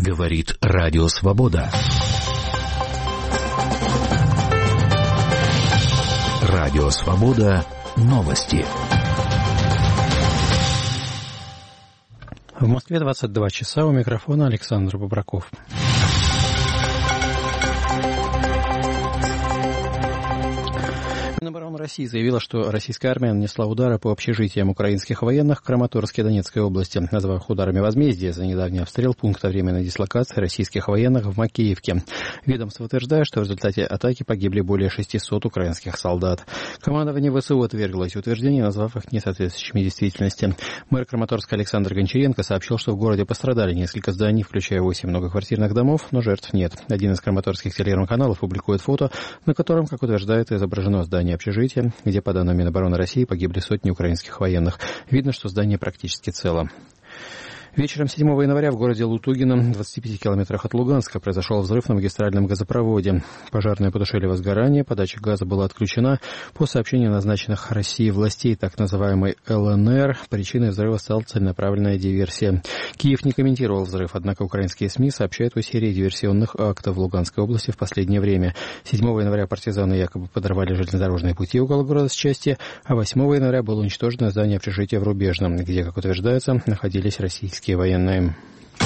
Говорит Радио Свобода. Радио Свобода. Новости. В Москве 22 часа. У микрофона Александр Бобраков. Минобороны России заявила, что российская армия нанесла удары по общежитиям украинских военных в Краматорске Донецкой области, назвав их ударами возмездия за недавний обстрел пункта временной дислокации российских военных в Макеевке. Ведомство утверждает, что в результате атаки погибли более 600 украинских солдат. Командование ВСУ отверглось утверждение, назвав их несоответствующими действительности. Мэр Краматорска Александр Гончаренко сообщил, что в городе пострадали несколько зданий, включая 8 многоквартирных домов, но жертв нет. Один из краматорских телеграм-каналов публикует фото, на котором, как утверждает, изображено здание общежития, где, по данным Минобороны России, погибли сотни украинских военных. Видно, что здание практически цело. Вечером 7 января в городе Лутугино, в 25 километрах от Луганска, произошел взрыв на магистральном газопроводе. Пожарные потушили возгорание, подача газа была отключена. По сообщению назначенных России властей так называемой ЛНР, причиной взрыва стала целенаправленная диверсия. Киев не комментировал взрыв, однако украинские СМИ сообщают о серии диверсионных актов в Луганской области в последнее время. 7 января партизаны якобы подорвали железнодорожные пути около города с части, а 8 января было уничтожено здание общежития в Рубежном, где, как утверждается, находились российские военные.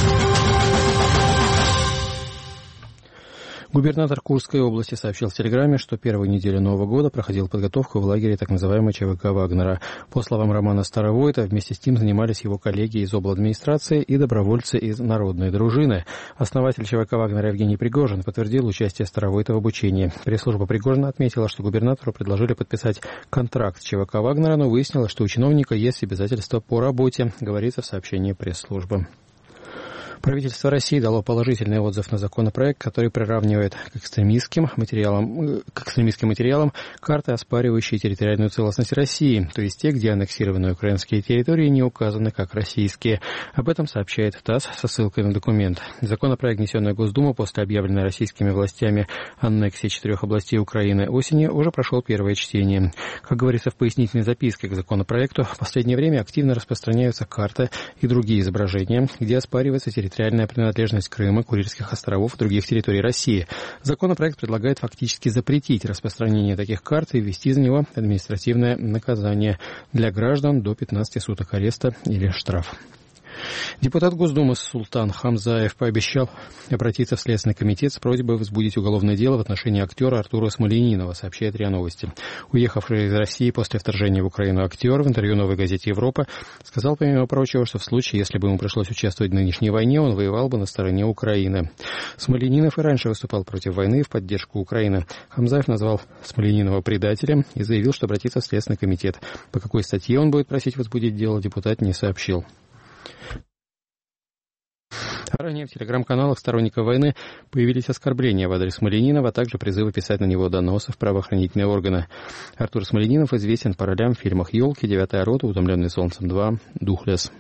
Губернатор Курской области сообщил в Телеграме, что первую неделю Нового года проходил подготовку в лагере так называемой ЧВК Вагнера. По словам Романа Старовойта, вместе с ним занимались его коллеги из обладминистрации и добровольцы из народной дружины. Основатель ЧВК Вагнера Евгений Пригожин подтвердил участие Старовойта в обучении. Пресс-служба Пригожина отметила, что губернатору предложили подписать контракт с ЧВК Вагнера, но выяснилось, что у чиновника есть обязательства по работе, говорится в сообщении пресс-службы. Правительство России дало положительный отзыв на законопроект, который приравнивает к экстремистским материалам карты, оспаривающие территориальную целостность России, то есть те, где аннексированные украинские территории не указаны как российские. Об этом сообщает ТАСС со ссылкой на документ. Законопроект, внесенный в Госдуму после объявленной российскими властями аннексии 4 областей Украины осенью, уже прошел первое чтение. Как говорится в пояснительной записке к законопроекту, в последнее время активно распространяются карты и другие изображения, где оспаривается территориальная принадлежность Крыма, Курильских островов и других территорий России. Законопроект предлагает фактически запретить распространение таких карт и ввести за него административное наказание для граждан до 15 суток ареста или штраф. Депутат Госдумы Султан Хамзаев пообещал обратиться в Следственный комитет с просьбой возбудить уголовное дело в отношении актера Артура Смольянинова, сообщает РИА Новости. Уехавший из России после вторжения в Украину актер в интервью «Новой газете Европа» сказал, помимо прочего, что в случае, если бы ему пришлось участвовать в нынешней войне, он воевал бы на стороне Украины. Смольянинов и раньше выступал против войны в поддержку Украины. Хамзаев назвал Смольянинова предателем и заявил, что обратится в Следственный комитет. По какой статье он будет просить возбудить дело, депутат не сообщил. Ранее в телеграм-каналах сторонников войны появились оскорбления в адрес Смольянинова, а также призывы писать на него доносы в правоохранительные органы. Артур Смольянинов известен по ролям в фильмах «Елки», «Девятая рота», «Утомленный солнцем 2», «Духлесс».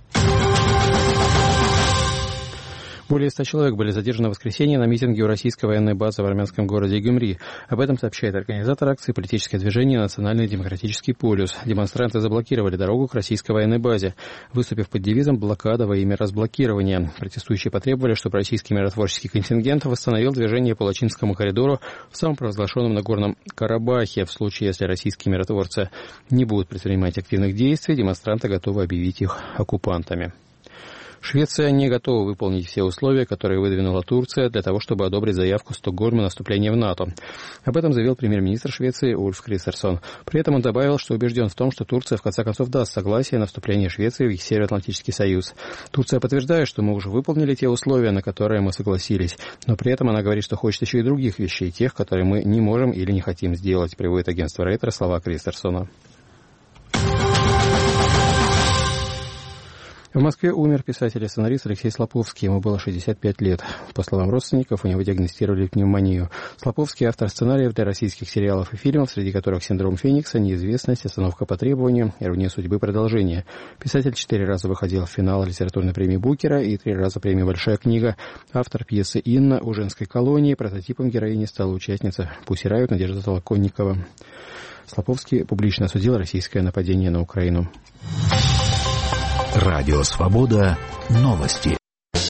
Более 100 человек были задержаны в воскресенье на митинге у российской военной базы в армянском городе Гюмри. Об этом сообщает организатор акции политическое движение «Национальный демократический полюс». Демонстранты заблокировали дорогу к российской военной базе, выступив под девизом «Блокада во имя разблокирования». Протестующие потребовали, чтобы российский миротворческий контингент восстановил движение по Лачинскому коридору в самопровозглашенном Нагорном Карабахе. В случае, если российские миротворцы не будут предпринимать активных действий, демонстранты готовы объявить их оккупантами. Швеция не готова выполнить все условия, которые выдвинула Турция для того, чтобы одобрить заявку Стокгольма на вступление в НАТО. Об этом заявил премьер-министр Швеции Ульф Кристерсон. При этом он добавил, что убежден в том, что Турция в конце концов даст согласие на вступление Швеции в Североатлантический союз. Турция подтверждает, что мы уже выполнили те условия, на которые мы согласились. Но при этом она говорит, что хочет еще и других вещей, тех, которые мы не можем или не хотим сделать, приводит агентство Рейтер слова Кристерсона. В Москве умер писатель и сценарист Алексей Слаповский. Ему было 65 лет. По словам родственников, у него диагностировали пневмонию. Слаповский – автор сценариев для российских сериалов и фильмов, среди которых «Синдром Феникса», «Неизвестность», «Остановка по требованию», «Ирония судьбы. Продолжение». Писатель 4 раза выходил в финал литературной премии Букера и 3 раза премии «Большая книга». Автор пьесы «Инна» у женской колонии. Прототипом героини стала участница «Пусть Рают» Надежда Толоконникова. Слаповский публично осудил российское нападение на Украину. Радио Свобода. Новости.